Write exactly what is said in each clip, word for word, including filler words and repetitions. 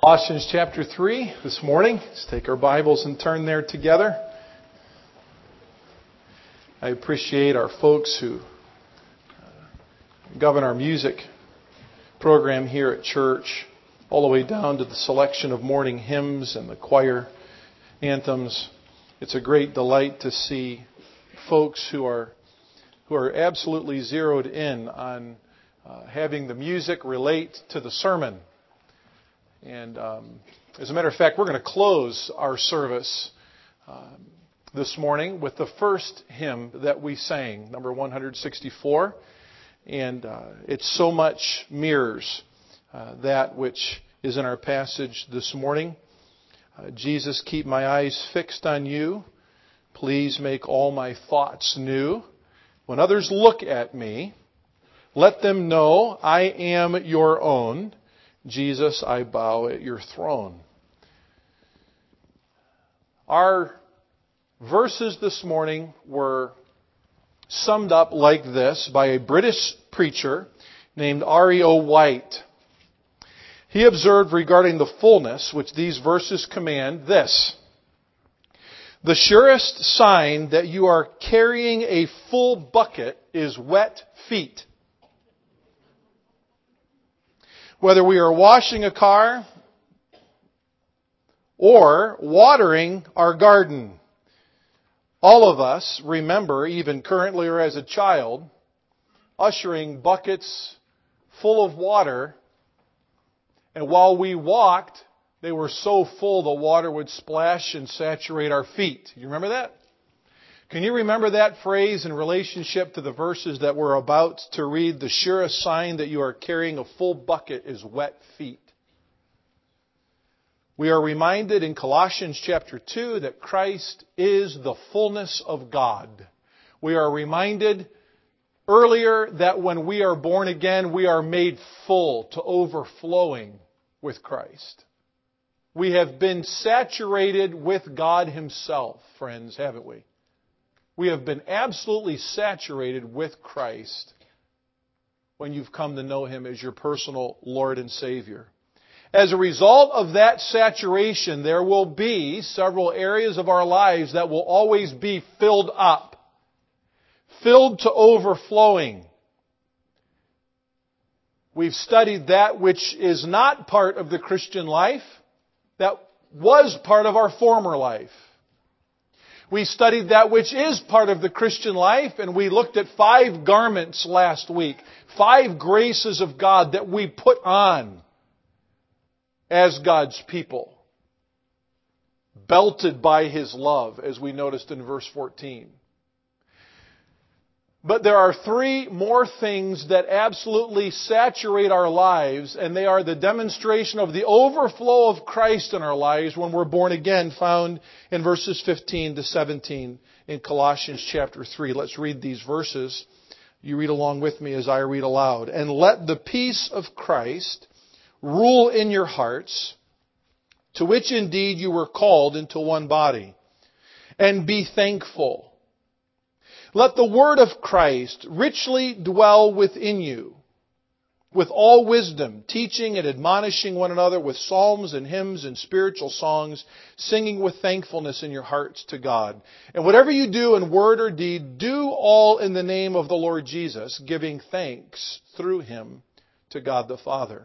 Colossians chapter three this morning. Let's take our Bibles and turn there together. I appreciate our folks who govern our music program here at church, all the way down to the selection of morning hymns and the choir anthems. It's a great delight to see folks who are who are absolutely zeroed in on uh, having the music relate to the sermon. And um, as a matter of fact, we're going to close our service uh, this morning with the first hymn that we sang, number one sixty-four. And uh, it so much mirrors uh, that which is in our passage this morning. Uh, Jesus, keep my eyes fixed on you. Please make all my thoughts new. When others look at me, let them know I am your own. Jesus, I bow at your throne. Our verses this morning were summed up like this by a British preacher named R E O White. He observed regarding the fullness which these verses command this: the surest sign that you are carrying a full bucket is wet feet. Whether we are washing a car or watering our garden, all of us remember, even currently or as a child, ushering buckets full of water, and while we walked, they were so full the water would splash and saturate our feet. You remember that? Can you remember that phrase in relationship to the verses that we're about to read? The surest sign that you are carrying a full bucket is wet feet. We are reminded in Colossians chapter two that Christ is the fullness of God. We are reminded earlier that when we are born again, we are made full to overflowing with Christ. We have been saturated with God Himself, friends, haven't we? We have been absolutely saturated with Christ when you've come to know Him as your personal Lord and Savior. As a result of that saturation, there will be several areas of our lives that will always be filled up, filled to overflowing. We've studied that which is not part of the Christian life, that was part of our former life. We studied that which is part of the Christian life, and we looked at five garments last week, five graces of God that we put on as God's people, belted by His love, as we noticed in verse fourteen. But there are three more things that absolutely saturate our lives, and they are the demonstration of the overflow of Christ in our lives when we're born again, found in verses fifteen to seventeen in Colossians chapter three. Let's read these verses. You read along with me as I read aloud. And let the peace of Christ rule in your hearts, to which indeed you were called into one body, and be thankful. Let the word of Christ richly dwell within you, with all wisdom, teaching and admonishing one another with psalms and hymns and spiritual songs, singing with thankfulness in your hearts to God. And whatever you do in word or deed, do all in the name of the Lord Jesus, giving thanks through Him to God the Father.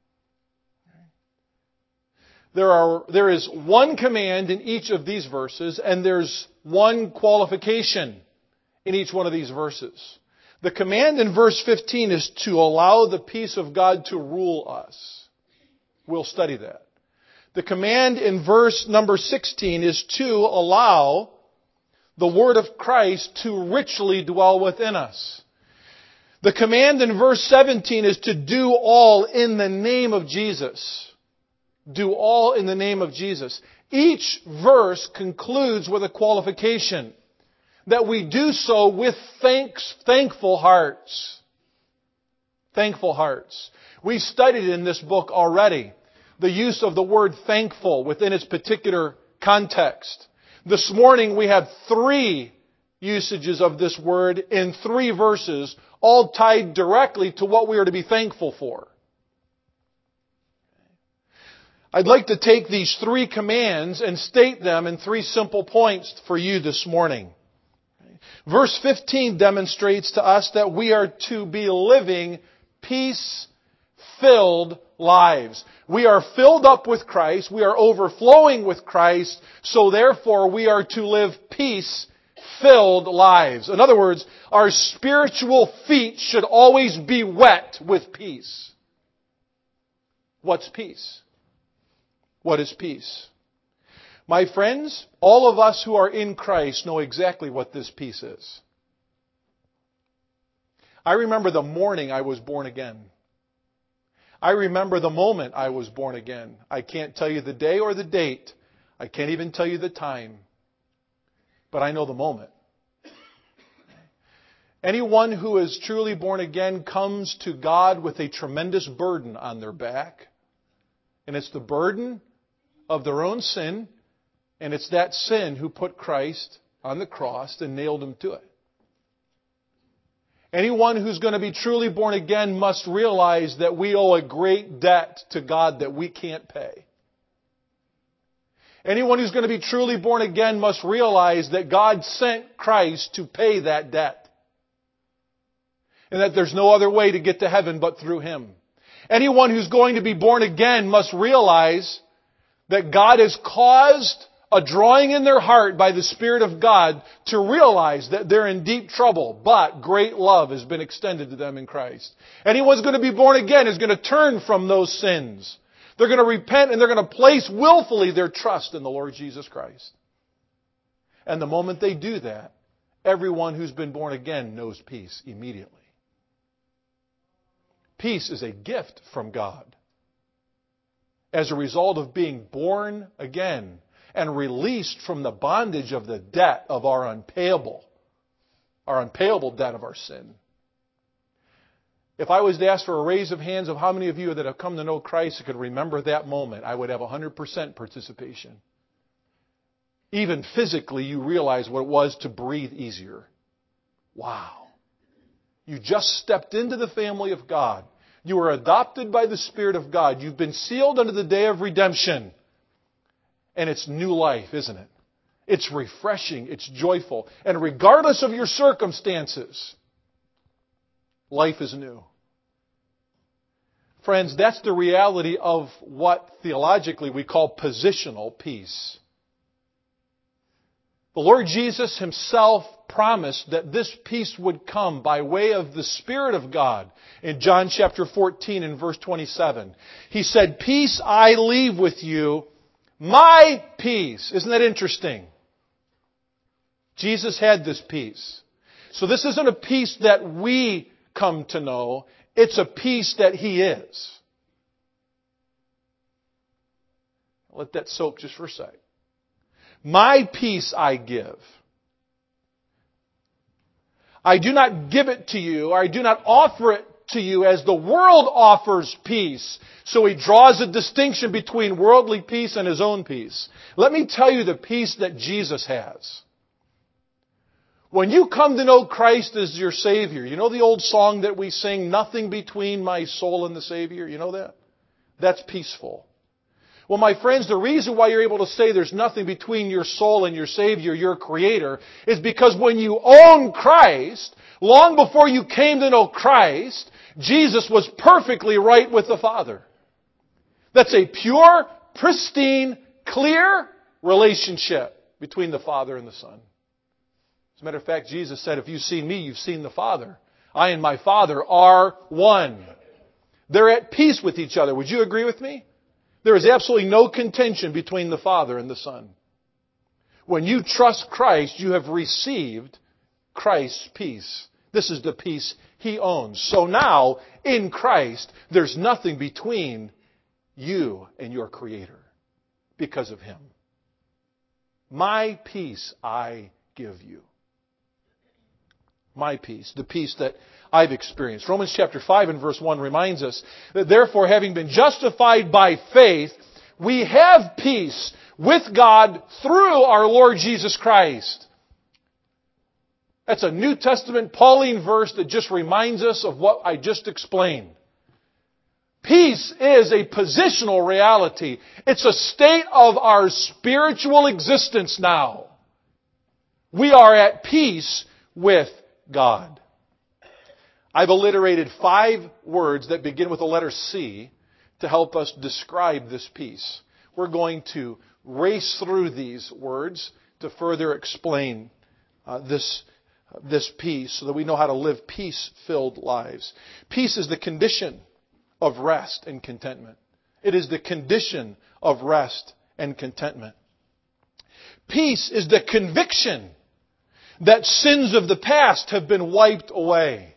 There are, there is one command in each of these verses, and there's one qualification in each one of these verses. The command in verse fifteen is to allow the peace of God to rule us. We'll study that. The command in verse number sixteen is to allow the word of Christ to richly dwell within us. The command in verse seventeen is to do all in the name of Jesus. Do all in the name of Jesus. Each verse concludes with a qualification: that we do so with thanks, thankful hearts. Thankful hearts. We studied in this book already the use of the word thankful within its particular context. This morning we have three usages of this word in three verses, all tied directly to what we are to be thankful for. I'd like to take these three commands and state them in three simple points for you this morning. Verse fifteen demonstrates to us that we are to be living peace-filled lives. We are filled up with Christ. We are overflowing with Christ. So therefore, we are to live peace-filled lives. In other words, our spiritual feet should always be wet with peace. What's peace? What is peace? My friends, all of us who are in Christ know exactly what this peace is. I remember the morning I was born again. I remember the moment I was born again. I can't tell you the day or the date. I can't even tell you the time. But I know the moment. Anyone who is truly born again comes to God with a tremendous burden on their back. And it's the burden of their own sin. And it's that sin who put Christ on the cross and nailed Him to it. Anyone who's going to be truly born again must realize that we owe a great debt to God that we can't pay. Anyone who's going to be truly born again must realize that God sent Christ to pay that debt. And that there's no other way to get to heaven but through Him. Anyone who's going to be born again must realize that God has caused a drawing in their heart by the Spirit of God to realize that they're in deep trouble, but great love has been extended to them in Christ. Anyone who's going to be born again is going to turn from those sins. They're going to repent and they're going to place willfully their trust in the Lord Jesus Christ. And the moment they do that, everyone who's been born again knows peace immediately. Peace is a gift from God as a result of being born again and released from the bondage of the debt of our unpayable, our unpayable debt of our sin. If I was to ask for a raise of hands of how many of you that have come to know Christ could remember that moment, I would have one hundred percent participation. Even physically, you realize what it was to breathe easier. Wow. You just stepped into the family of God. You were adopted by the Spirit of God. You've been sealed unto the day of redemption. And it's new life, isn't it? It's refreshing. It's joyful. And regardless of your circumstances, life is new. Friends, that's the reality of what theologically we call positional peace. The Lord Jesus Himself promised that this peace would come by way of the Spirit of God in John chapter fourteen and verse twenty-seven. He said, "Peace I leave with you, my peace." Isn't that interesting? Jesus had this peace. So this isn't a peace that we come to know. It's a peace that He is. Let that soak just for a second. My peace I give. I do not give it to you, or I do not offer it to you as the world offers peace. So He draws a distinction between worldly peace and His own peace. Let me tell you the peace that Jesus has. When you come to know Christ as your Savior, you know the old song that we sing, "Nothing between my soul and the Savior"? You know that? That's peaceful. Well, my friends, the reason why you're able to say there's nothing between your soul and your Savior, your Creator, is because when you own Christ, long before you came to know Christ, Jesus was perfectly right with the Father. That's a pure, pristine, clear relationship between the Father and the Son. As a matter of fact, Jesus said, "If you've seen me, you've seen the Father. I and my Father are one." They're at peace with each other. Would you agree with me? There is absolutely no contention between the Father and the Son. When you trust Christ, you have received Christ's peace. This is the peace He owns. So now, in Christ, there's nothing between you and your Creator because of Him. My peace I give you. My peace, the peace that I've experienced. Romans chapter five and verse one reminds us that therefore, having been justified by faith, we have peace with God through our Lord Jesus Christ. That's a New Testament Pauline verse that just reminds us of what I just explained. Peace is a positional reality. It's a state of our spiritual existence now. We are at peace with God. I've alliterated five words that begin with the letter C to help us describe this peace. We're going to race through these words to further explain uh, this, uh, this peace so that we know how to live peace-filled lives. Peace is the condition of rest and contentment. It is the condition of rest and contentment. Peace is the conviction that sins of the past have been wiped away.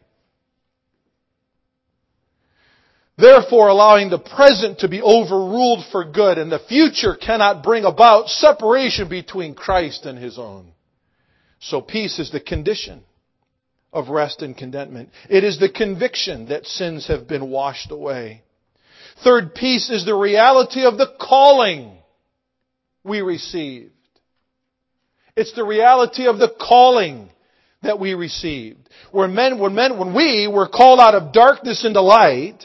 Therefore, allowing the present to be overruled for good, and the future cannot bring about separation between Christ and His own. So peace is the condition of rest and contentment. It is the conviction that sins have been washed away. Third, peace is the reality of the calling we received. It's the reality of the calling that we received. When men, when men, when we were called out of darkness into light,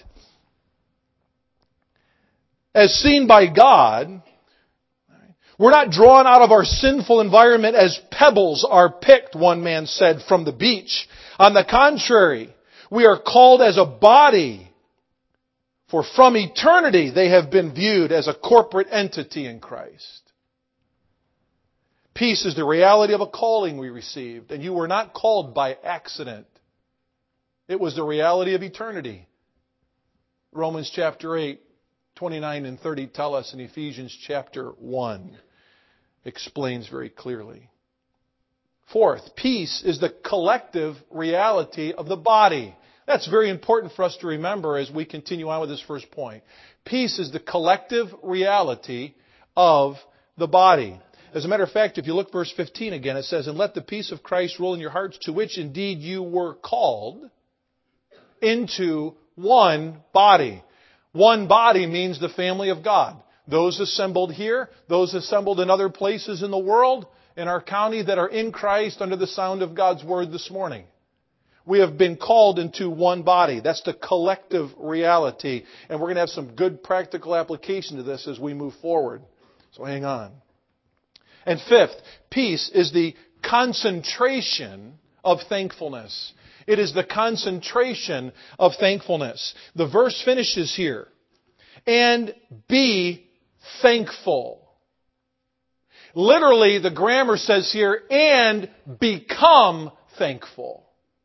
as seen by God, we're not drawn out of our sinful environment as pebbles are picked, one man said, from the beach. On the contrary, we are called as a body, for from eternity they have been viewed as a corporate entity in Christ. Peace is the reality of a calling we received, and you were not called by accident. It was the reality of eternity. Romans chapter eight, twenty-nine and thirty tell us, in Ephesians chapter one explains very clearly. Fourth, peace is the collective reality of the body. That's very important for us to remember as we continue on with this first point. Peace is the collective reality of the body. As a matter of fact, if you look verse fifteen again, it says, "And let the peace of Christ rule in your hearts, to which indeed you were called into one body." One body means the family of God. Those assembled here, those assembled in other places in the world, in our county, that are in Christ under the sound of God's Word this morning. We have been called into one body. That's the collective reality. And we're going to have some good practical application to this as we move forward. So hang on. And fifth, peace is the concentration of thankfulness. It is the concentration of thankfulness. The verse finishes here. And be thankful. Literally, the grammar says here, and become thankful.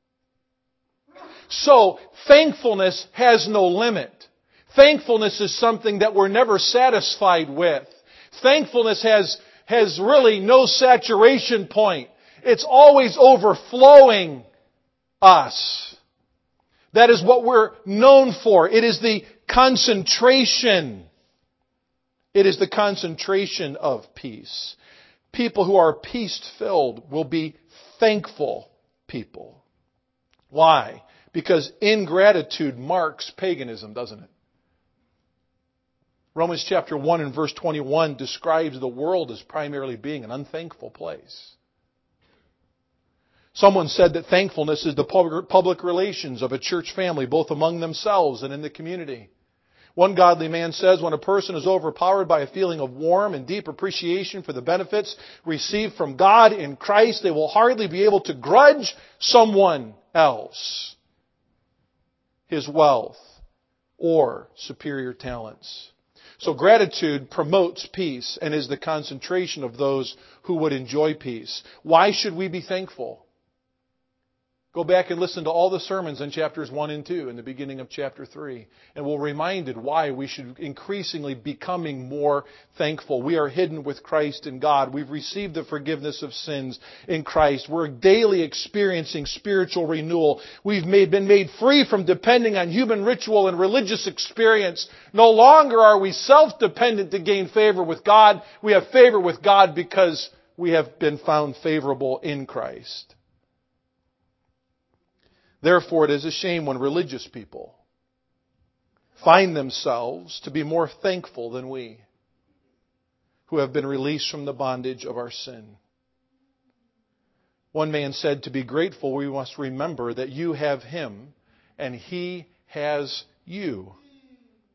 So, thankfulness has no limit. Thankfulness is something that we're never satisfied with. Thankfulness has, has really no saturation point. It's always overflowing us. That is what we're known for. It is the concentration. It is the concentration of peace. People who are peace-filled will be thankful people. Why? Because ingratitude marks paganism, doesn't it? Romans chapter one and verse twenty-one describes the world as primarily being an unthankful place. Someone said that thankfulness is the public relations of a church family, both among themselves and in the community. One godly man says, when a person is overpowered by a feeling of warm and deep appreciation for the benefits received from God in Christ, they will hardly be able to grudge someone else his wealth or superior talents. So gratitude promotes peace and is the concentration of those who would enjoy peace. Why should we be thankful? Go back and listen to all the sermons in chapters one and two in the beginning of chapter three. And we're reminded why we should increasingly becoming more thankful. We are hidden with Christ in God. We've received the forgiveness of sins in Christ. We're daily experiencing spiritual renewal. We've made, been made free from depending on human ritual and religious experience. No longer are we self-dependent to gain favor with God. We have favor with God because we have been found favorable in Christ. Therefore, it is a shame when religious people find themselves to be more thankful than we, who have been released from the bondage of our sin. One man said, to be grateful, we must remember that you have Him and He has you.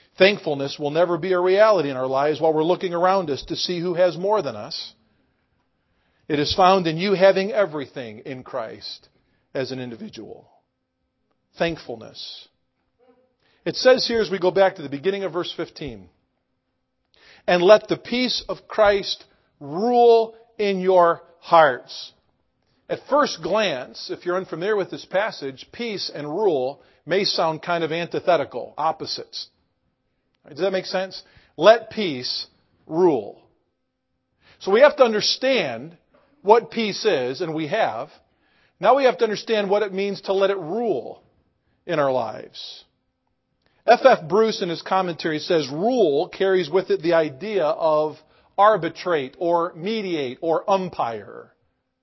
Thankfulness will never be a reality in our lives while we're looking around us to see who has more than us. It is found in you having everything in Christ as an individual. Thankfulness. It says here as we go back to the beginning of verse fifteen, and let the peace of Christ rule in your hearts. At first glance, if you're unfamiliar with this passage, peace and rule may sound kind of antithetical, opposites. Does that make sense? Let peace rule. So we have to understand what peace is, and we have. Now we have to understand what it means to let it rule in our lives. F F Bruce in his commentary says rule carries with it the idea of arbitrate or mediate or umpire.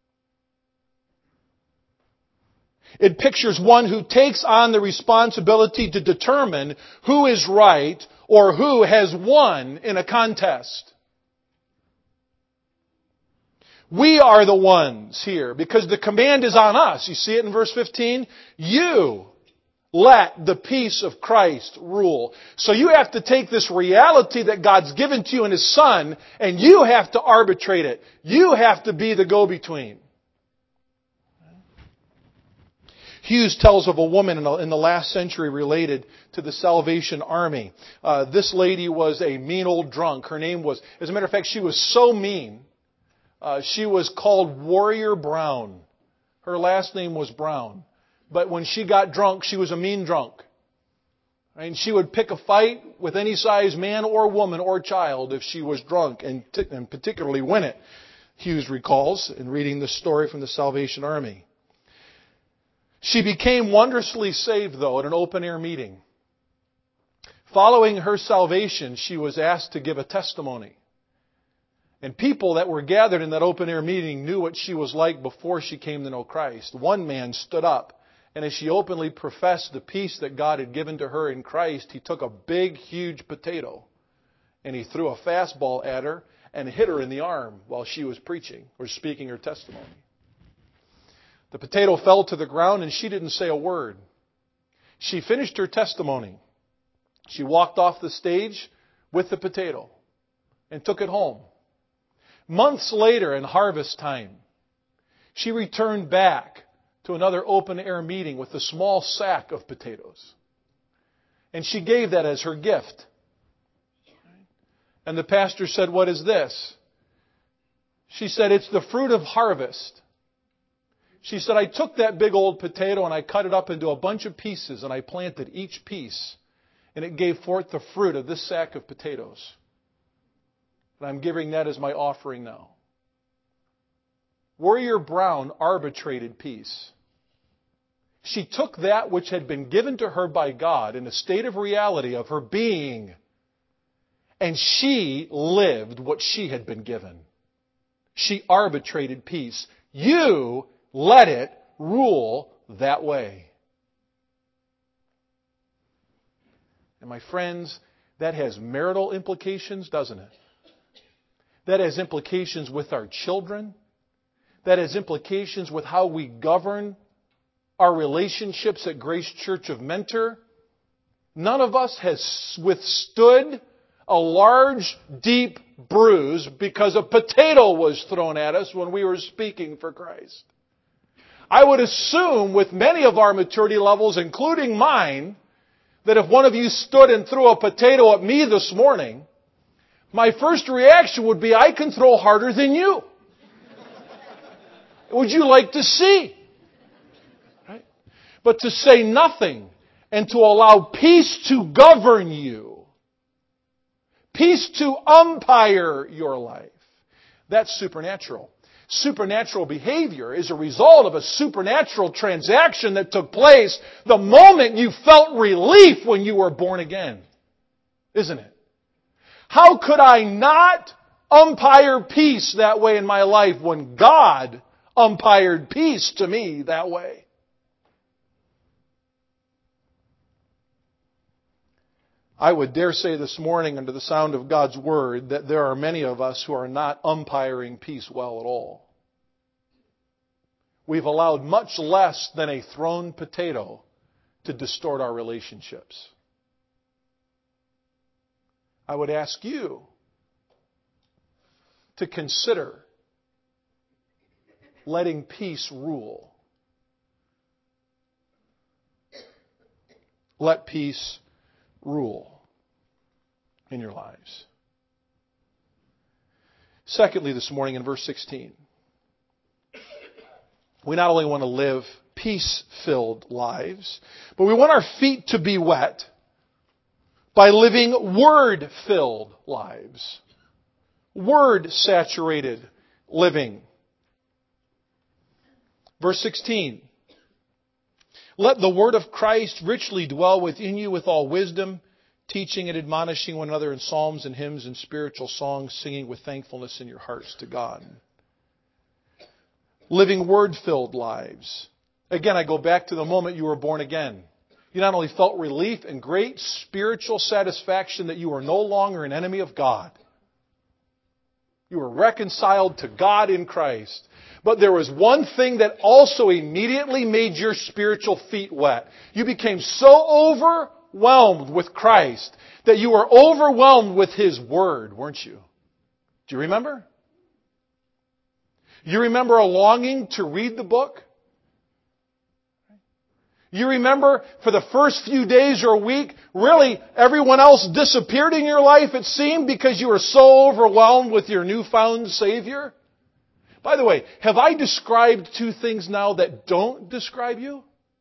It pictures one who takes on the responsibility to determine who is right or who has won in a contest. We are the ones here because the command is on us. You see it in verse fifteen? You let the peace of Christ rule. So you have to take this reality that God's given to you in His Son and you have to arbitrate it. You have to be the go-between. Hughes tells of a woman in the last century related to the Salvation Army. Uh, this lady was a mean old drunk. Her name was, as a matter of fact, she was so mean, uh, she was called Warrior Brown. Her last name was Brown. But when she got drunk, she was a mean drunk. And she would pick a fight with any size man or woman or child if she was drunk, and, t- and particularly win it, Hughes recalls in reading the story from the Salvation Army. She became wondrously saved, though, at an open-air meeting. Following her salvation, she was asked to give a testimony. And people that were gathered in that open-air meeting knew what she was like before she came to know Christ. One man stood up, and as she openly professed the peace that God had given to her in Christ, he took a big, huge potato, and he threw a fastball at her and hit her in the arm while she was preaching or speaking her testimony. The potato fell to the ground and she didn't say a word. She finished her testimony. She walked off the stage with the potato and took it home. Months later, in harvest time, she returned back to another open-air meeting with a small sack of potatoes. And she gave that as her gift. And the pastor said, "What is this?" She said, "It's the fruit of harvest." She said, "I took that big old potato and I cut it up into a bunch of pieces and I planted each piece and it gave forth the fruit of this sack of potatoes. And I'm giving that as my offering now." Warrior Brown arbitrated peace. She took that which had been given to her by God in a state of reality of her being, and she lived what she had been given. She arbitrated peace. You let it rule that way. And my friends, that has marital implications, doesn't it? That has implications with our children. That has implications with how we govern our relationships at Grace Church of Mentor. None of us has withstood a large, deep bruise because a potato was thrown at us when we were speaking for Christ. I would assume with many of our maturity levels, including mine, that if one of you stood and threw a potato at me this morning, my first reaction would be, I can throw harder than you. Would you like to see? Right? But to say nothing and to allow peace to govern you, peace to umpire your life, that's supernatural. Supernatural behavior is a result of a supernatural transaction that took place the moment you felt relief when you were born again. Isn't it? How could I not umpire peace that way in my life when God umpired peace to me that way? I would dare say this morning under the sound of God's Word that there are many of us who are not umpiring peace well at all. We've allowed much less than a thrown potato to distort our relationships. I would ask you to consider letting peace rule. Let peace rule in your lives. Secondly, this morning in verse sixteen, we not only want to live peace-filled lives, but we want our feet to be wet by living Word-filled lives. Word-saturated living. Verse sixteen. Let the word of Christ richly dwell within you with all wisdom, teaching and admonishing one another in psalms and hymns and spiritual songs, singing with thankfulness in your hearts to God. Living Word-filled lives. Again, I go back to the moment you were born again. You not only felt relief and great spiritual satisfaction that you are no longer an enemy of God. You were reconciled to God in Christ. But there was one thing that also immediately made your spiritual feet wet. You became so overwhelmed with Christ that you were overwhelmed with His Word, weren't you? Do you remember? You remember a longing to read the book? You remember for the first few days or week, really everyone else disappeared in your life, it seemed, because you were so overwhelmed with your newfound Savior? By the way, have I described two things now that don't describe you?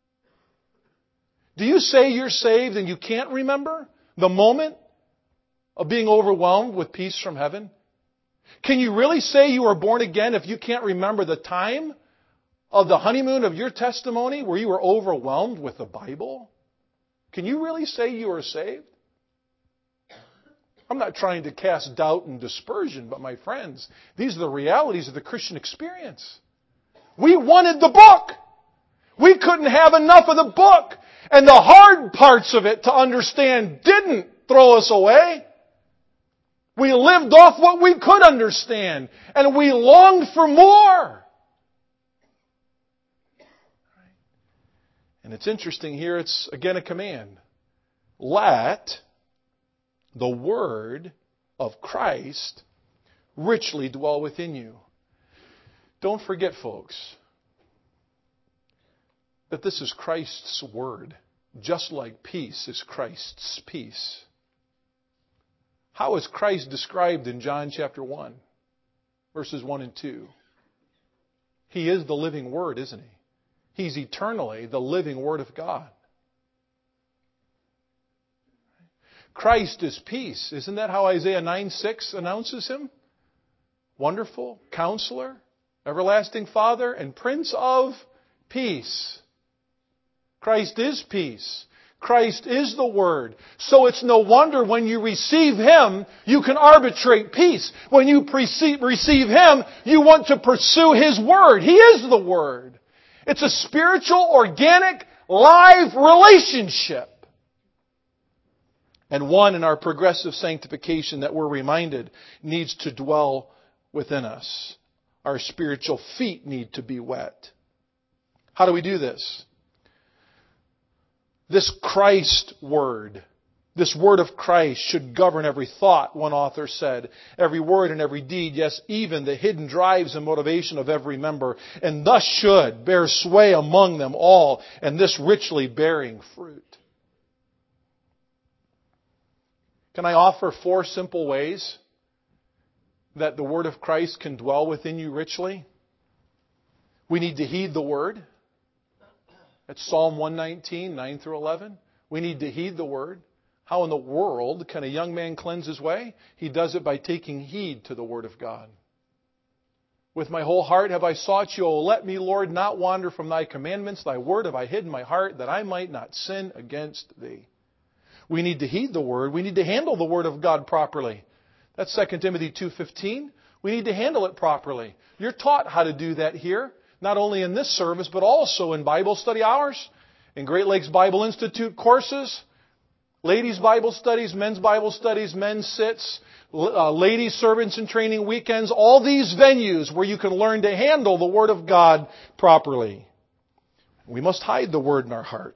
Do you say you're saved and you can't remember the moment of being overwhelmed with peace from heaven? Can you really say you were born again if you can't remember the time of the honeymoon of your testimony where you were overwhelmed with the Bible? Can you really say you are saved? I'm not trying to cast doubt and dispersion, but my friends, these are the realities of the Christian experience. We wanted the book. We couldn't have enough of the book. And the hard parts of it to understand didn't throw us away. We lived off what we could understand, and we longed for more. And it's interesting here, it's again a command. Let the word of Christ richly dwell within you. Don't forget, folks, that this is Christ's word, just like peace is Christ's peace. How is Christ described in John chapter one, verses one and two? He is the living Word, isn't He? He's eternally the living Word of God. Christ is peace. Isn't that how Isaiah nine six announces Him? Wonderful, Counselor, Everlasting Father, and Prince of Peace. Christ is peace. Christ is the Word. So it's no wonder when you receive Him, you can arbitrate peace. When you receive Him, you want to pursue His Word. He is the Word. It's a spiritual, organic, live relationship. And one in our progressive sanctification that we're reminded needs to dwell within us. Our spiritual feet need to be wet. How do we do this? This Christ Word, this Word of Christ should govern every thought, one author said, every word and every deed, yes, even the hidden drives and motivation of every member, and thus should bear sway among them all, and this richly bearing fruit. Can I offer four simple ways that the Word of Christ can dwell within you richly? We need to heed the Word. That's Psalm one nineteen, nine through eleven. We need to heed the Word. How in the world can a young man cleanse his way? He does it by taking heed to the Word of God. With my whole heart have I sought you. O let me, Lord, not wander from thy commandments. Thy word have I hid in my heart, that I might not sin against thee. We need to heed the Word. We need to handle the Word of God properly. That's Second Timothy two fifteen. We need to handle it properly. You're taught how to do that here. Not only in this service, but also in Bible study hours, in Great Lakes Bible Institute courses, ladies' Bible studies, men's Bible studies, men's sits, uh, ladies' servants and training weekends, all these venues where you can learn to handle the Word of God properly. We must hide the Word in our hearts.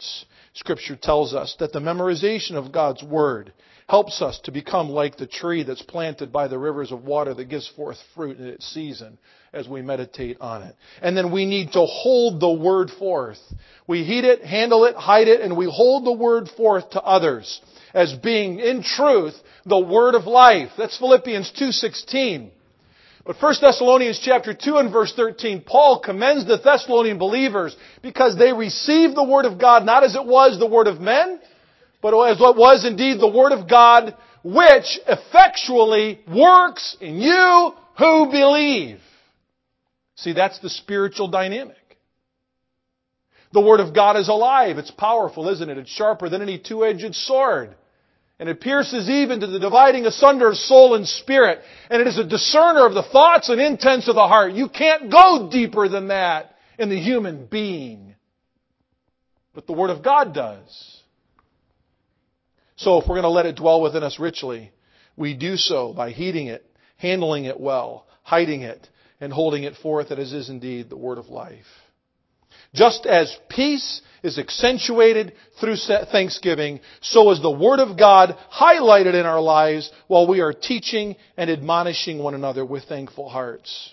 Scripture tells us that the memorization of God's Word helps us to become like the tree that's planted by the rivers of water that gives forth fruit in its season as we meditate on it. And then we need to hold the Word forth. We heed it, handle it, hide it, and we hold the Word forth to others as being, in truth, the Word of life. That's Philippians two sixteen. But First Thessalonians chapter two and verse thirteen, Paul commends the Thessalonian believers because they received the Word of God not as it was the Word of men, but as it was indeed the Word of God, which effectually works in you who believe. See, that's the spiritual dynamic. The Word of God is alive. It's powerful, isn't it? It's sharper than any two-edged sword. And it pierces even to the dividing asunder of soul and spirit. And it is a discerner of the thoughts and intents of the heart. You can't go deeper than that in the human being. But the Word of God does. So if we're going to let it dwell within us richly, we do so by heeding it, handling it well, hiding it, and holding it forth as is indeed the Word of life. Just as peace is accentuated through thanksgiving, so is the Word of God highlighted in our lives while we are teaching and admonishing one another with thankful hearts.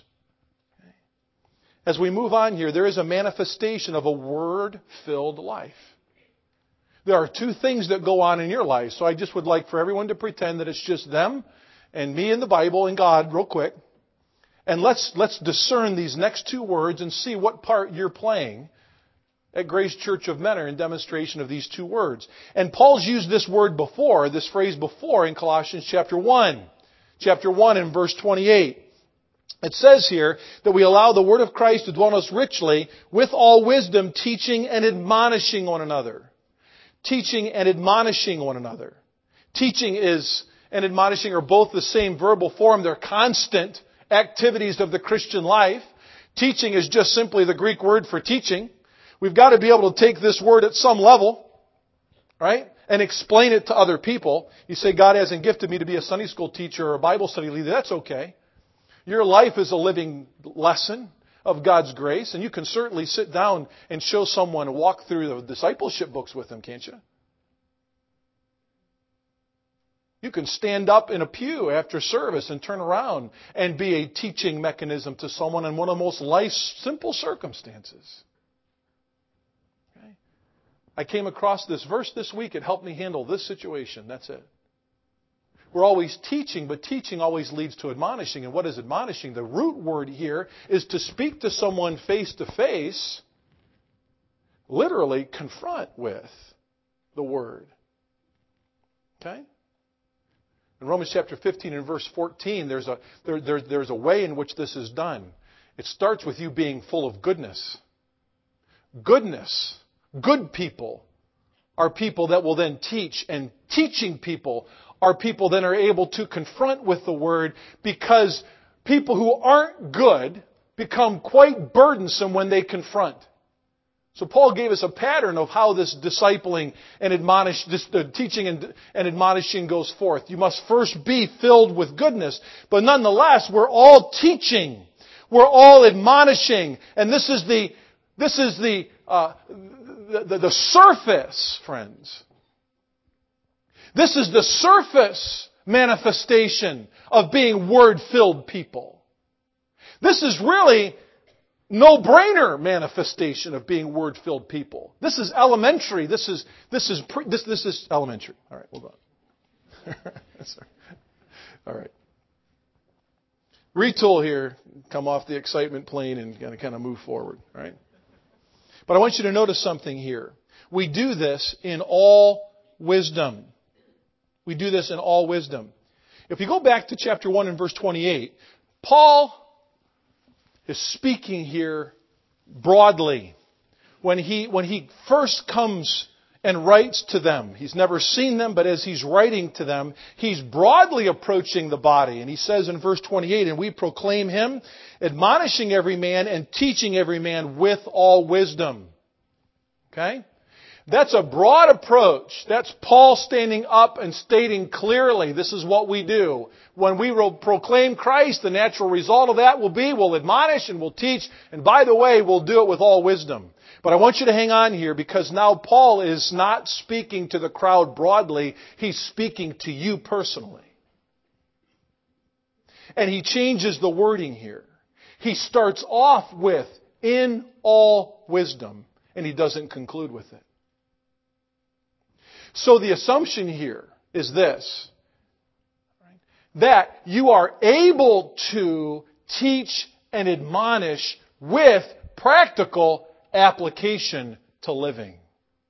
As we move on here, there is a manifestation of a Word-filled life. There are two things that go on in your life, so I just would like for everyone to pretend that it's just them and me and the Bible and God real quick. And let's, let's discern these next two words and see what part you're playing at Grace Church of Mentor in demonstration of these two words. And Paul's used this word before, this phrase before in Colossians chapter one. Chapter one and verse twenty-eight. It says here that we allow the Word of Christ to dwell in us richly with all wisdom, teaching and admonishing one another. Teaching and admonishing one another. Teaching is and admonishing are both the same verbal form. They're constant activities of the Christian life. Teaching is just simply the Greek word for teaching. We've got to be able to take this word at some level, right? And explain it to other people. You say, God hasn't gifted me to be a Sunday school teacher or a Bible study leader. That's okay. Your life is a living lesson of God's grace, and you can certainly sit down and show someone, walk through the discipleship books with them, can't you? You can stand up in a pew after service and turn around and be a teaching mechanism to someone in one of the most life's simple circumstances. Okay? I came across this verse this week. It helped me handle this situation. That's it. We're always teaching, but teaching always leads to admonishing. And what is admonishing? The root word here is to speak to someone face to face, literally confront with the Word. Okay? In Romans chapter fifteen and verse fourteen, there's a, there, there, there's a way in which this is done. It starts with you being full of goodness. Goodness. Good people are people that will then teach. And teaching people are people that are able to confront with the Word, because people who aren't good become quite burdensome when they confront. So Paul gave us a pattern of how this discipling and admonish, this the teaching and, and admonishing goes forth. You must first be filled with goodness. But nonetheless, we're all teaching. We're all admonishing. And this is the, this is the, uh, the, the, the surface, friends. This is the surface manifestation of being Word-filled people. This is really no-brainer manifestation of being Word-filled people. This is elementary. This is this is pre, this this is elementary. All right, hold on. All right. Retool here. Come off the excitement plane and kind of kind of move forward. All right. But I want you to notice something here. We do this in all wisdom. We do this in all wisdom. If you go back to chapter one and verse twenty-eight, Paul is speaking here broadly. When he, when he first comes and writes to them, he's never seen them, but as he's writing to them, he's broadly approaching the body. And he says in verse twenty-eight, and we proclaim him, admonishing every man and teaching every man with all wisdom. Okay? That's a broad approach. That's Paul standing up and stating clearly, this is what we do. When we proclaim Christ, the natural result of that will be we'll admonish and we'll teach. And by the way, we'll do it with all wisdom. But I want you to hang on here because now Paul is not speaking to the crowd broadly. He's speaking to you personally. And he changes the wording here. He starts off with, in all wisdom, and he doesn't conclude with it. So the assumption here is this, that you are able to teach and admonish with practical application to living.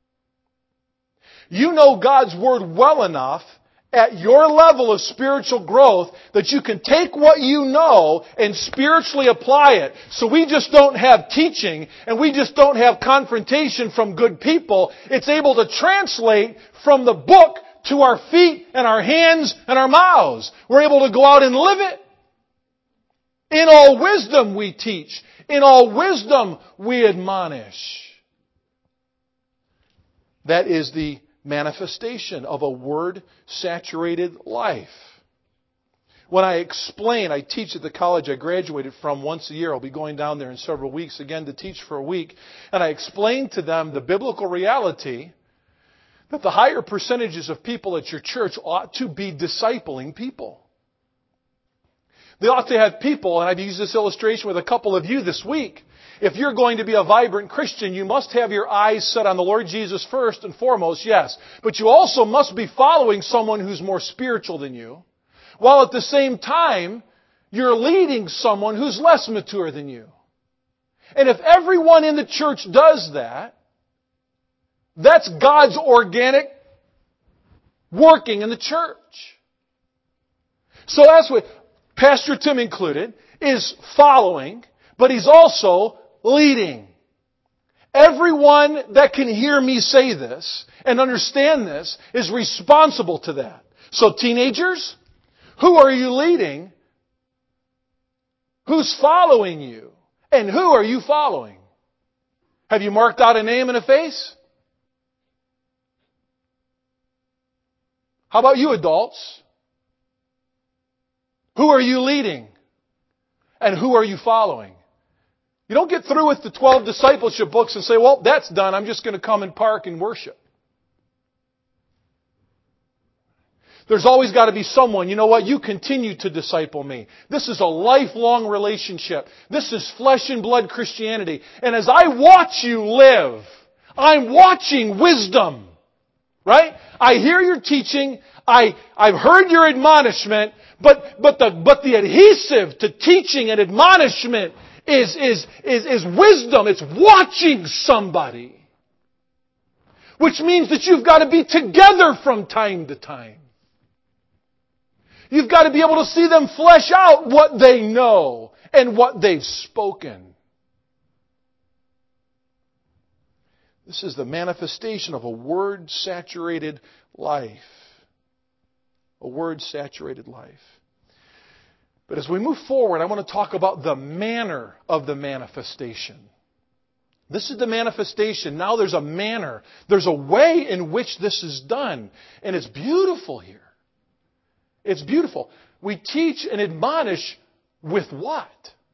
You know God's Word well enough at your level of spiritual growth that you can take what you know and spiritually apply it. So we just don't have teaching and we just don't have confrontation from good people. It's able to translate from the book to our feet and our hands and our mouths. We're able to go out and live it. In all wisdom we teach. In all wisdom we admonish. That is the manifestation of a Word-saturated life. When I explain, I teach at the college I graduated from once a year. I'll be going down there in several weeks again to teach for a week. And I explain to them the biblical reality that the higher percentages of people at your church ought to be discipling people. They ought to have people, and I've used this illustration with a couple of you this week. If you're going to be a vibrant Christian, you must have your eyes set on the Lord Jesus first and foremost, yes. But you also must be following someone who's more spiritual than you, while at the same time, you're leading someone who's less mature than you. And if everyone in the church does that, that's God's organic working in the church. So that's what Pastor Tim included is following, but he's also leading. Everyone that can hear me say this and understand this is responsible to that. So teenagers, who are you leading? Who's following you? And who are you following? Have you marked out a name and a face? How about you adults? Who are you leading? And who are you following? You don't get through with the twelve discipleship books and say, well, that's done. I'm just going to come and park and worship. There's always got to be someone, you know what, you continue to disciple me. This is a lifelong relationship. This is flesh and blood Christianity. And as I watch you live, I'm watching wisdom. Right? I hear your teaching. I, I've heard your admonishment. But, but the, but the adhesive to teaching and admonishment is, is, is, is wisdom. It's watching somebody. Which means that you've got to be together from time to time. You've got to be able to see them flesh out what they know and what they've spoken. This is the manifestation of a Word-saturated life. A Word-saturated life. But as we move forward, I want to talk about the manner of the manifestation. This is the manifestation. Now there's a manner. There's a way in which this is done. And it's beautiful here. It's beautiful. We teach and admonish with what?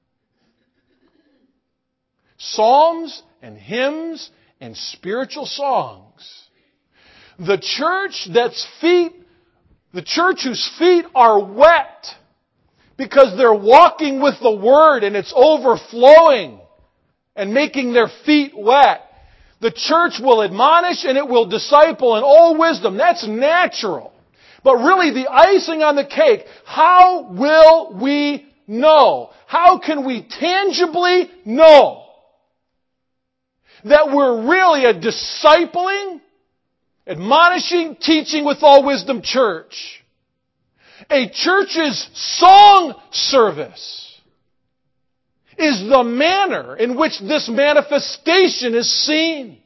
Psalms and hymns and spiritual songs. The church that's feet, the church whose feet are wet because they're walking with the Word and it's overflowing and making their feet wet. The church will admonish and it will disciple in all wisdom. That's natural. But really the icing on the cake, how will we know? How can we tangibly know that we're really a discipling, admonishing, teaching with all wisdom church? A church's song service is the manner in which this manifestation is seen.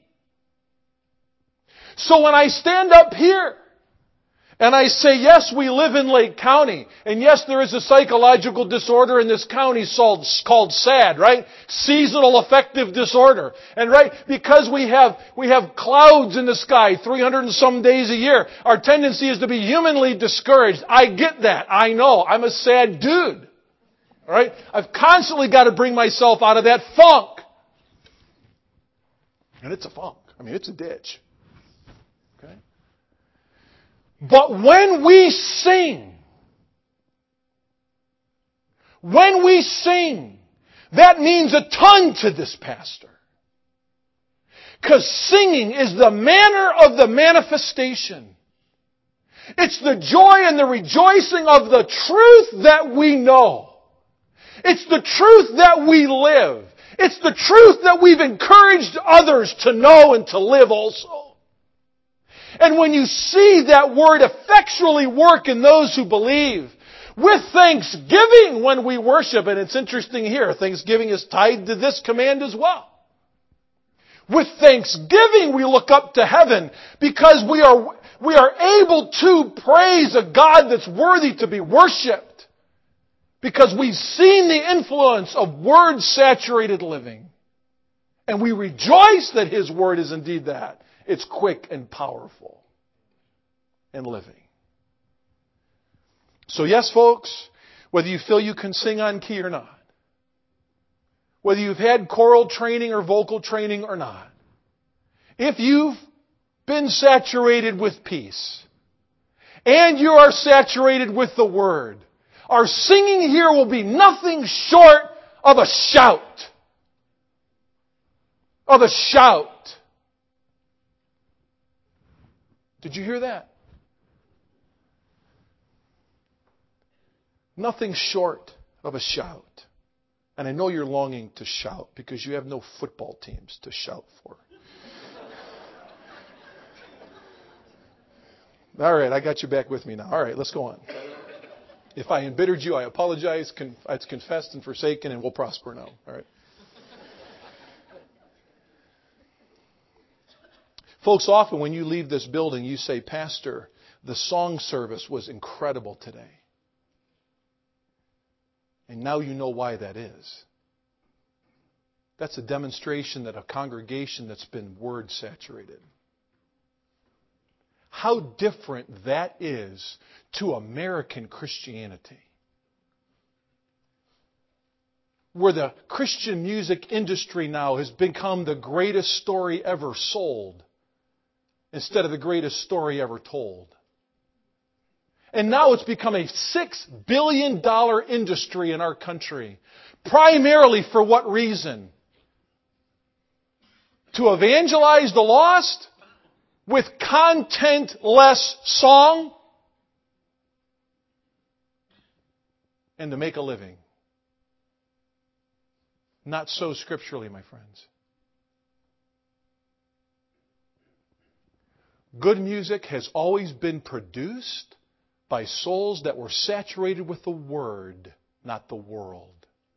So when I stand up here and I say, yes, we live in Lake County, and yes, there is a psychological disorder in this county called, called SAD, right? Seasonal affective disorder. And right, because we have, we have clouds in the sky three hundred and some days a year, our tendency is to be humanly discouraged. I get that. I know. I'm a sad dude. All right? I've constantly got to bring myself out of that funk. And it's a funk. I mean, it's a ditch. Okay? But when we sing, when we sing, that means a ton to this pastor. Because singing is the manner of the manifestation. It's the joy and the rejoicing of the truth that we know. It's the truth that we live. It's the truth that we've encouraged others to know and to live also. And when you see that word effectually work in those who believe, with thanksgiving when we worship, and it's interesting here, thanksgiving is tied to this command as well. With thanksgiving we look up to heaven because we are, we are able to praise a God that's worthy to be worshipped. Because we've seen the influence of word-saturated living. And we rejoice that His word is indeed that. It's quick and powerful and living. So yes, folks, whether you feel you can sing on key or not, whether you've had choral training or vocal training or not, if you've been saturated with peace, and you are saturated with the Word, our singing here will be nothing short of a shout. Of a shout. Did you hear that? Nothing short of a shout. And I know you're longing to shout because you have no football teams to shout for. All right, I got you back with me now. All right, let's go on. If I embittered you, I apologize. It's confessed and forsaken, and we'll prosper now. All right. Folks, often when you leave this building, you say, Pastor, the song service was incredible today. And now you know why that is. That's a demonstration that a congregation that's been word saturated. How different that is to American Christianity. Where the Christian music industry now has become the greatest story ever sold instead of the greatest story ever told. And now it's become a six billion dollars industry in our country. Primarily for what reason? To evangelize the lost with content-less song and to make a living. Not so scripturally, my friends. Good music has always been produced by souls that were saturated with the Word, not the world.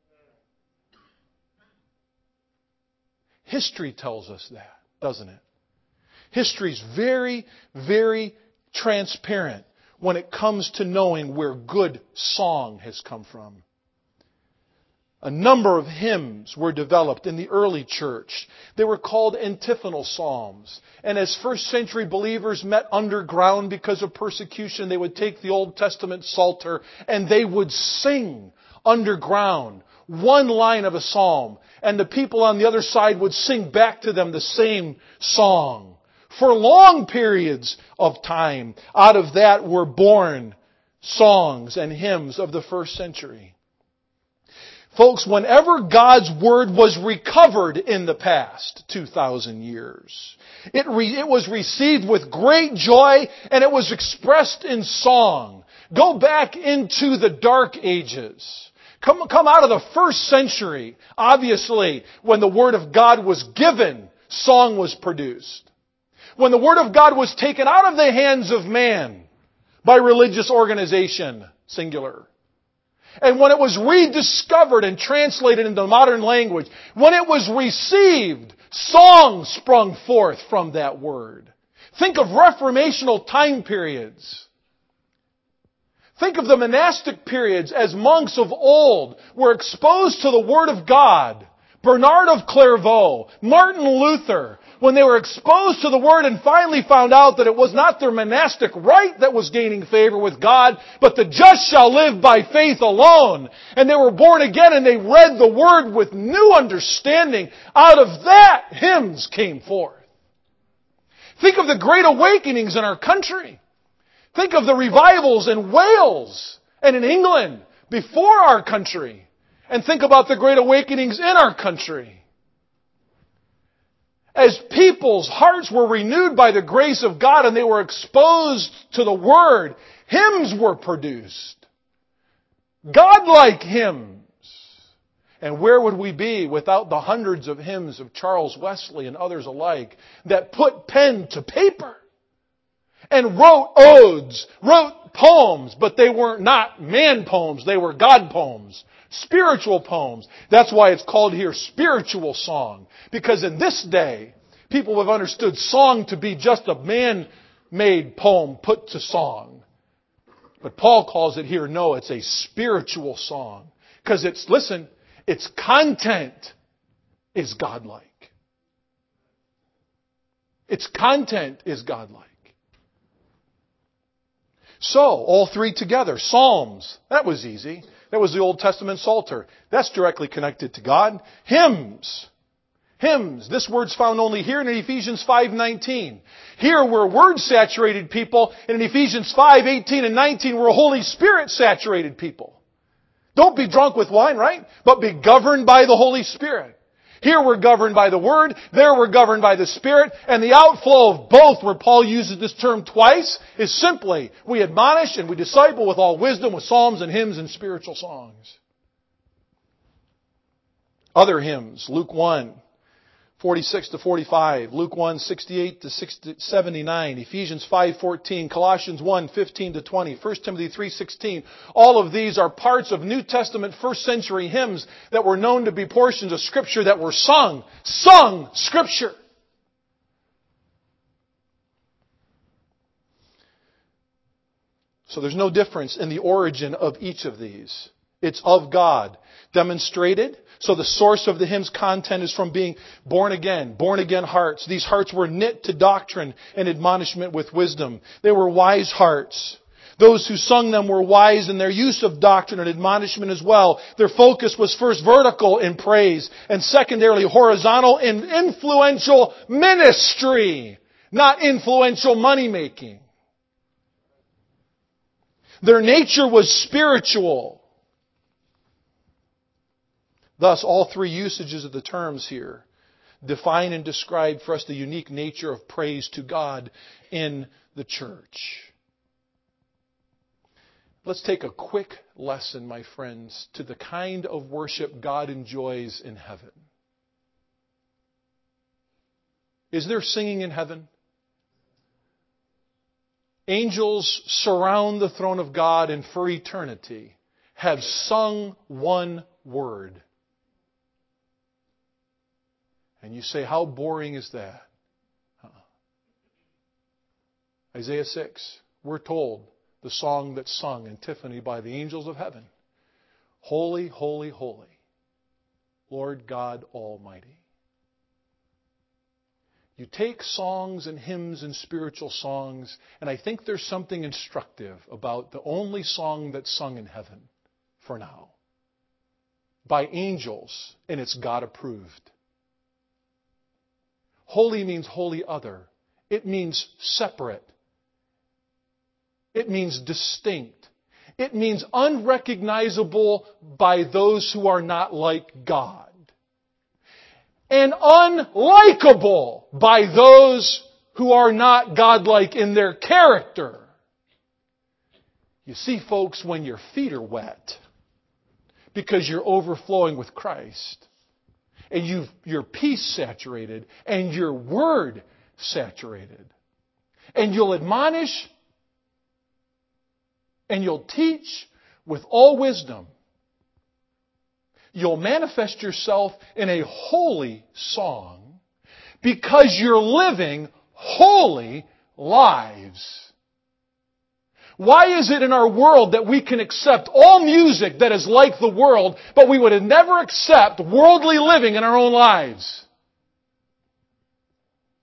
History tells us that, doesn't it? History's very, very transparent when it comes to knowing where good song has come from. A number of hymns were developed in the early church. They were called antiphonal psalms. And as first century believers met underground because of persecution, they would take the Old Testament Psalter and they would sing underground one line of a psalm. And the people on the other side would sing back to them the same song. For long periods of time, out of that were born songs and hymns of the first century. Folks, whenever God's Word was recovered in the past two thousand years, it, re, it was received with great joy and it was expressed in song. Go back into the Dark Ages. Come, come out of the first century. Obviously, when the Word of God was given, song was produced. When the Word of God was taken out of the hands of man by religious organization, singular. And when it was rediscovered and translated into modern language, when it was received, songs sprung forth from that Word. Think of reformational time periods. Think of the monastic periods as monks of old were exposed to the Word of God. Bernard of Clairvaux, Martin Luther, when they were exposed to the Word and finally found out that it was not their monastic rite that was gaining favor with God, but the just shall live by faith alone. And they were born again and they read the Word with new understanding. Out of that, hymns came forth. Think of the great awakenings in our country. Think of the revivals in Wales and in England before our country. And think about the great awakenings in our country. As people's hearts were renewed by the grace of God and they were exposed to the Word, hymns were produced. God-like hymns. And where would we be without the hundreds of hymns of Charles Wesley and others alike that put pen to paper and wrote odes, wrote poems, but they were not man poems, they were God poems. Spiritual poems. That's why it's called here spiritual song. Because in this day, people have understood song to be just a man-made poem put to song. But Paul calls it here, no, it's a spiritual song. Because it's, listen, its content is godlike. Its content is godlike. So, all three together. Psalms. That was easy. That was the Old Testament Psalter. That's directly connected to God. Hymns. Hymns. This word's found only here in Ephesians five nineteen. Here we're word-saturated people. And in Ephesians five eighteen and nineteen we're Holy Spirit-saturated people. Don't be drunk with wine, right? But be governed by the Holy Spirit. Here we're governed by the Word. There we're governed by the Spirit. And the outflow of both, where Paul uses this term twice, is simply, we admonish and we disciple with all wisdom, with psalms and hymns and spiritual songs. Other hymns, Luke one, forty-six to forty-five, Luke one, sixty-eight to seventy-nine, Ephesians five fourteen, Colossians one, fifteen to twenty, First Timothy three sixteen. All of these are parts of New Testament first century hymns that were known to be portions of Scripture that were sung. Sung Scripture. So there's no difference in the origin of each of these. It's of God. Demonstrated. So the source of the hymn's content is from being born again, born again hearts. These hearts were knit to doctrine and admonishment with wisdom. They were wise hearts. Those who sung them were wise in their use of doctrine and admonishment as well. Their focus was first vertical in praise and secondarily horizontal in influential ministry, not influential money making. Their nature was spiritual. Thus, all three usages of the terms here define and describe for us the unique nature of praise to God in the church. Let's take a quick lesson, my friends, to the kind of worship God enjoys in heaven. Is there singing in heaven? Angels surround the throne of God and for eternity have sung one word. And you say, how boring is that? Uh-uh. Isaiah six, we're told the song that's sung in Tiffany by the angels of heaven. Holy, holy, holy, Lord God Almighty. You take songs and hymns and spiritual songs, and I think there's something instructive about the only song that's sung in heaven for now. By angels, and it's God approved. Holy means wholly other. It means separate. It means distinct. It means unrecognizable by those who are not like God. And unlikable by those who are not godlike in their character. You see, folks, when your feet are wet, because you're overflowing with Christ, and you've, your peace saturated, and your word saturated, and you'll admonish, and you'll teach with all wisdom, you'll manifest yourself in a holy song because you're living holy lives. Why is it in our world that we can accept all music that is like the world, but we would never accept worldly living in our own lives?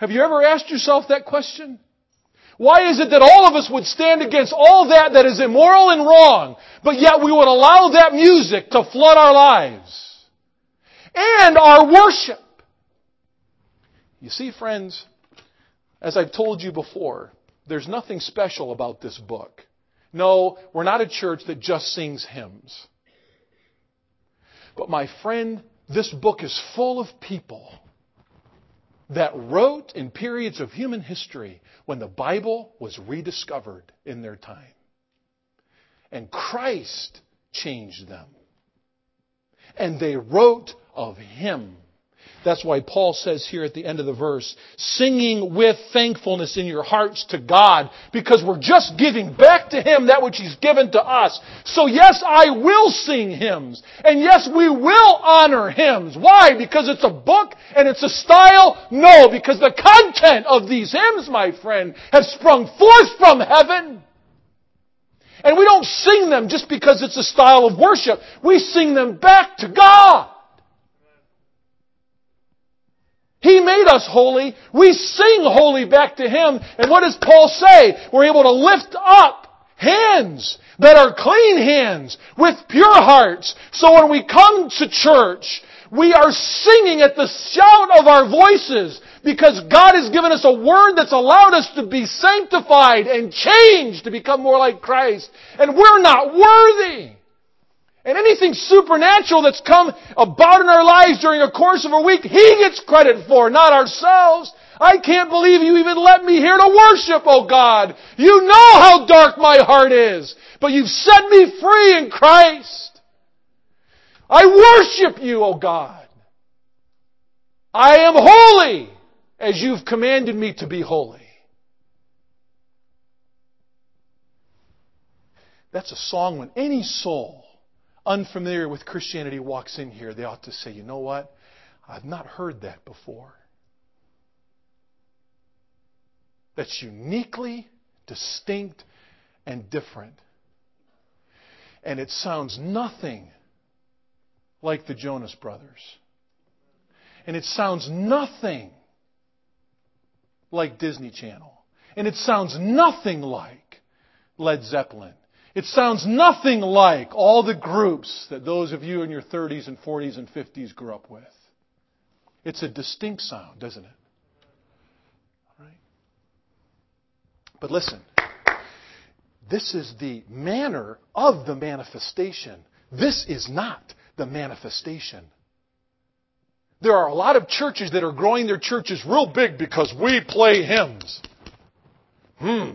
Have you ever asked yourself that question? Why is it that all of us would stand against all that that is immoral and wrong, but yet we would allow that music to flood our lives and our worship? You see, friends, as I've told you before, there's nothing special about this book. No, we're not a church that just sings hymns. But my friend, this book is full of people that wrote in periods of human history when the Bible was rediscovered in their time. And Christ changed them. And they wrote of Him. That's why Paul says here at the end of the verse, singing with thankfulness in your hearts to God, because we're just giving back to Him that which He's given to us. So yes, I will sing hymns. And yes, we will honor hymns. Why? Because it's a book and it's a style? No, because the content of these hymns, my friend, have sprung forth from heaven. And we don't sing them just because it's a style of worship. We sing them back to God. He made us holy. We sing holy back to Him. And what does Paul say? We're able to lift up hands that are clean hands with pure hearts. So when we come to church, we are singing at the shout of our voices because God has given us a word that's allowed us to be sanctified and changed to become more like Christ. And we're not worthy. And anything supernatural that's come about in our lives during a course of a week, He gets credit for, not ourselves. I can't believe You even let me here to worship, oh God. You know how dark my heart is, but You've set me free in Christ. I worship You, oh God. I am holy as You've commanded me to be holy. That's a song when any soul unfamiliar with Christianity walks in here, they ought to say, you know what? I've not heard that before. That's uniquely distinct and different. And it sounds nothing like the Jonas Brothers. And it sounds nothing like Disney Channel. And it sounds nothing like Led Zeppelin. It sounds nothing like all the groups that those of you in your thirties and forties and fifties grew up with. It's a distinct sound, doesn't it? All right. But listen, this is the manner of the manifestation. This is not the manifestation. There are a lot of churches that are growing their churches real big because we play hymns. Hmm.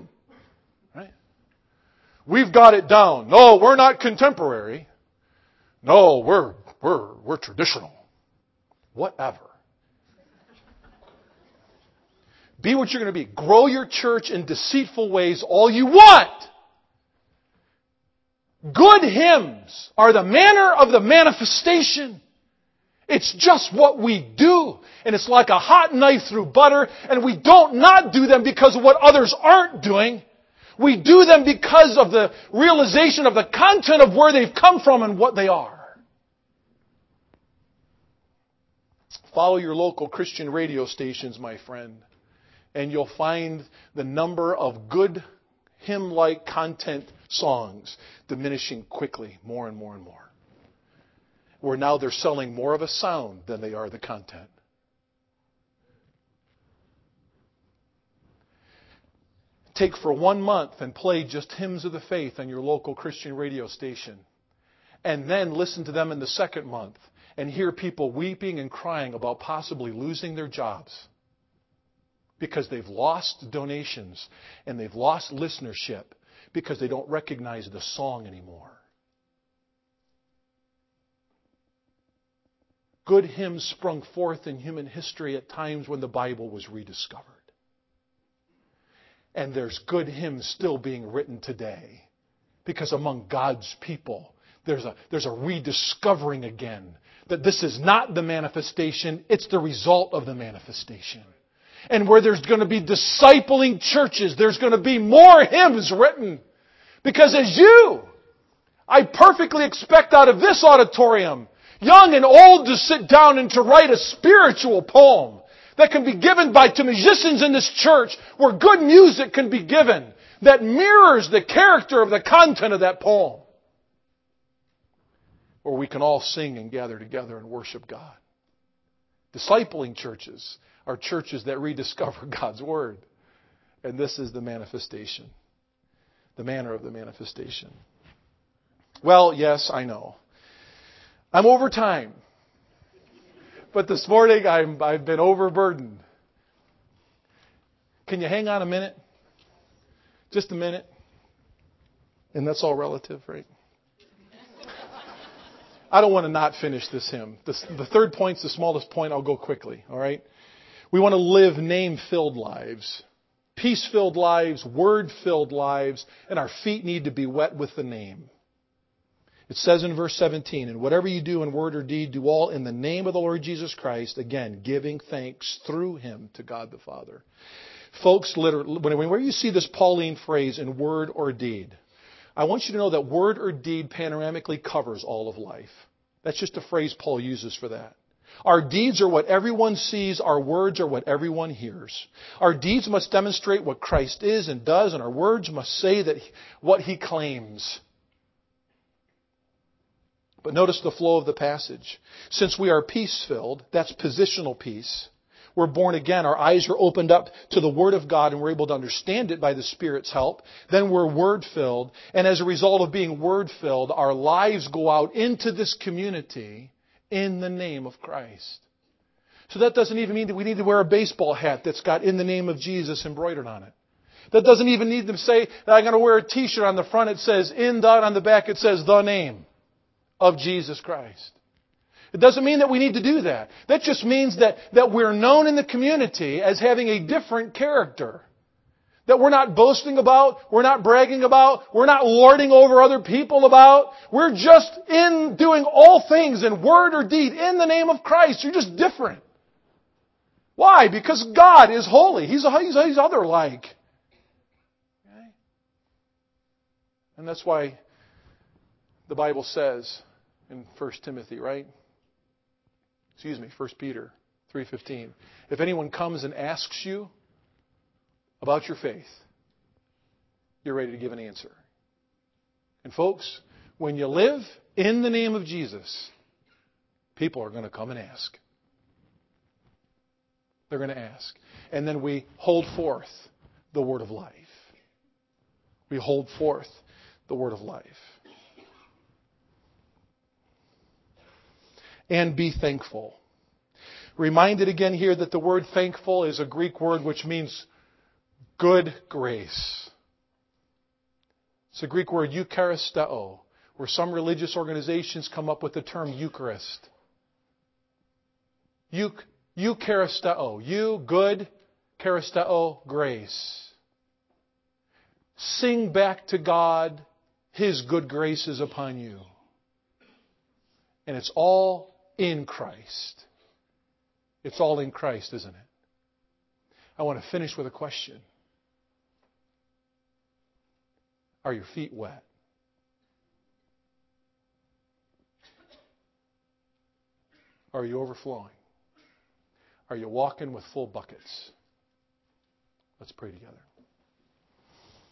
We've got it down. No, we're not contemporary. No, we're we're we're traditional. Whatever. Be what you're going to be. Grow your church in deceitful ways all you want. Good hymns are the manner of the manifestation. It's just what we do. And it's like a hot knife through butter. And we don't not do them because of what others aren't doing. We do them because of the realization of the content of where they've come from and what they are. Follow your local Christian radio stations, my friend, and you'll find the number of good hymn-like content songs diminishing quickly more and more and more. Where now they're selling more of a sound than they are the content. Take for one month and play just hymns of the faith on your local Christian radio station. And then listen to them in the second month and hear people weeping and crying about possibly losing their jobs because they've lost donations and they've lost listenership because they don't recognize the song anymore. Good hymns sprung forth in human history at times when the Bible was rediscovered. And there's good hymns still being written today. Because among God's people, there's a, there's a rediscovering again. That this is not the manifestation, it's the result of the manifestation. And where there's going to be discipling churches, there's going to be more hymns written. Because as you, I perfectly expect out of this auditorium, young and old, to sit down and to write a spiritual poem that can be given by to musicians in this church, where good music can be given that mirrors the character of the content of that poem. Or we can all sing and gather together and worship God. Discipling churches are churches that rediscover God's Word. And this is the manifestation. The manner of the manifestation. Well, yes, I know. I'm over time. But this morning I'm, I've been overburdened. Can you hang on a minute? Just a minute. And that's all relative, right? I don't want to not finish this hymn. The, the third point's the smallest point. I'll go quickly, all right? We want to live name-filled lives, peace-filled lives, word-filled lives, and our feet need to be wet with the name. It says in verse seventeen, and whatever you do in word or deed, do all in the name of the Lord Jesus Christ, again, giving thanks through Him to God the Father. Folks, literally, whenever you see this Pauline phrase in word or deed, I want you to know that word or deed panoramically covers all of life. That's just a phrase Paul uses for that. Our deeds are what everyone sees. Our words are what everyone hears. Our deeds must demonstrate what Christ is and does, and our words must say that he, what He claims. But notice the flow of the passage. Since we are peace-filled, that's positional peace. We're born again. Our eyes are opened up to the Word of God and we're able to understand it by the Spirit's help. Then we're Word-filled. And as a result of being Word-filled, our lives go out into this community in the name of Christ. So that doesn't even mean that we need to wear a baseball hat that's got in the name of Jesus embroidered on it. That doesn't even need to say that I'm going to wear a t-shirt on the front. It says in the, on the back it says the name of Jesus Christ. It doesn't mean that we need to do that. That just means that, that we're known in the community as having a different character. That we're not boasting about, we're not bragging about, we're not lording over other people about. We're just in doing all things in word or deed in the name of Christ. You're just different. Why? Because God is holy. He's, he's, he's other-like. Okay? And that's why the Bible says in First Timothy, right? Excuse me, First Peter three fifteen. If anyone comes and asks you about your faith, you're ready to give an answer. And folks, when you live in the name of Jesus, people are going to come and ask. They're going to ask. And then we hold forth the word of life. We hold forth the word of life. And be thankful. Reminded again here that the word thankful is a Greek word which means good grace. It's a Greek word eucharisteo, where some religious organizations come up with the term Eucharist. Euch, eucharisteo. You, good, charisteo, grace. Sing back to God His good graces upon you. And it's all in Christ. It's all in Christ, isn't it? I want to finish with a question. Are your feet wet? Are you overflowing? Are you walking with full buckets? Let's pray together.